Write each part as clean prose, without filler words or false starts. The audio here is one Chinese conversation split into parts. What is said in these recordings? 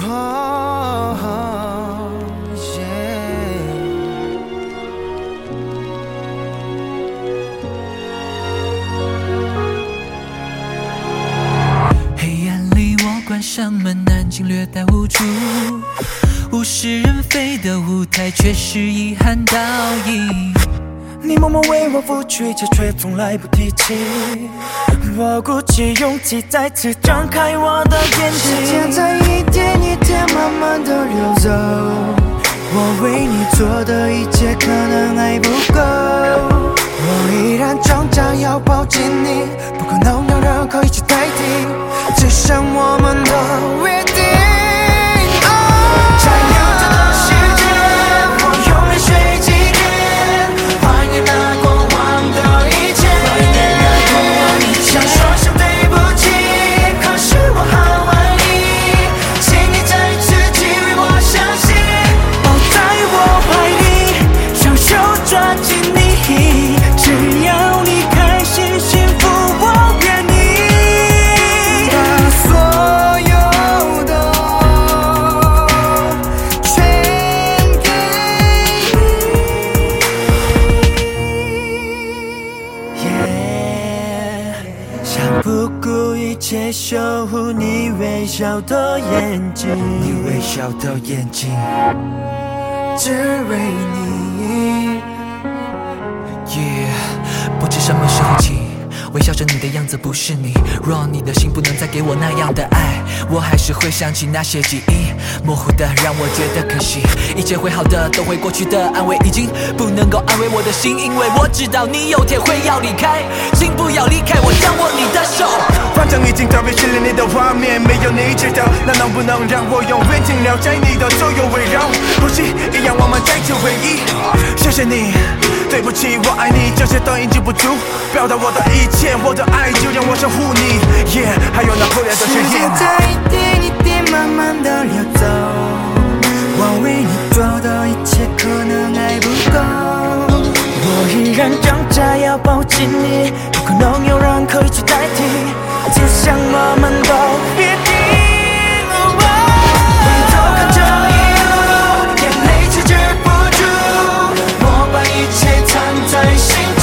黑暗里我关上门，安静略带无助，物是人非的舞台却是遗憾倒影。 你默默为我付出一切，却从来不提起。我鼓起勇气，再次张开我的眼睛。时间在一点一点慢慢的流走，我为你做的一切可能还不够。我依然挣扎要抱紧你，不可能有任何一起代替，只剩我们的约定。占有着的时间，我永远睡几遍，怀念那过往的一切。想说声对不起，可是我好爱你，请你再次给予我相信。抱在我怀里，双手抓紧你，只要你开心幸福，我愿意把所有的全给你。想不顾一切守护你微笑的眼睛，你微笑的眼睛，只为你。 不知什么时候起，微笑着你的样子不是你。若你的心不能再给我那样的爱，我还是会想起那些记忆，模糊的让我觉得可惜。一切会好的，都会过去的，安慰已经不能够安慰我的心，因为我知道你有天会要离开，请不要离开我，将握你的手。 反正已经照片失联你的画面，没有你知道，那能不能让我永远停留在你的左右围绕？呼吸一样，我们再次回忆。谢谢你，对不起，我爱你，这些都已经不足，表达我的一切，我的爱就让我守护你。还有那破裂的誓言， 时间在一点一点慢慢的流走，我为你做的一切可能还不够。我依然挣扎要抱紧你，不可能有人可以去代替，就像我们都约定。回头看这一路，眼泪止不住，我把一切藏在心中，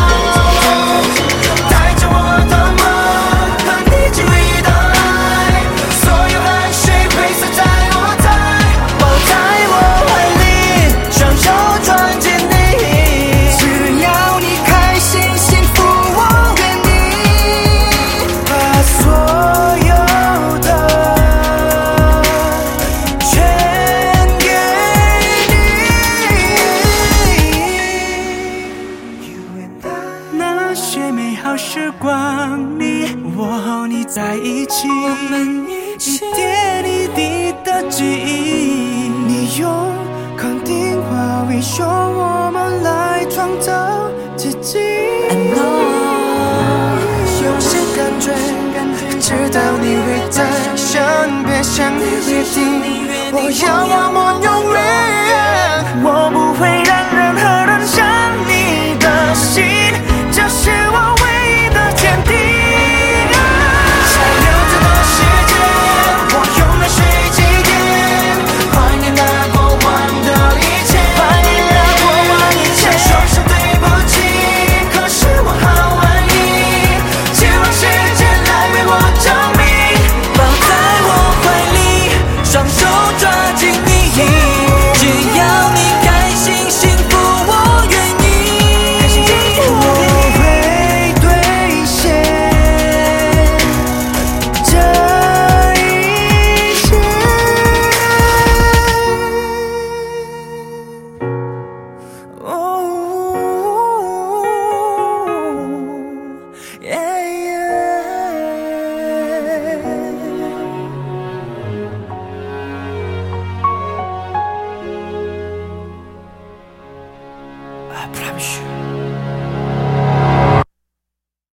带着我的梦和你给予的爱，所有汗水会洒在舞台，抱在我怀里，双手抓紧你，只要你开心幸福，我愿意把所有的全给你。那些美好时光里，我和你在一起，我们一点一滴的记忆，你用肯定话微笑，我们来创造奇迹。有些感觉，知道你会在身边，像你约定，我要我拥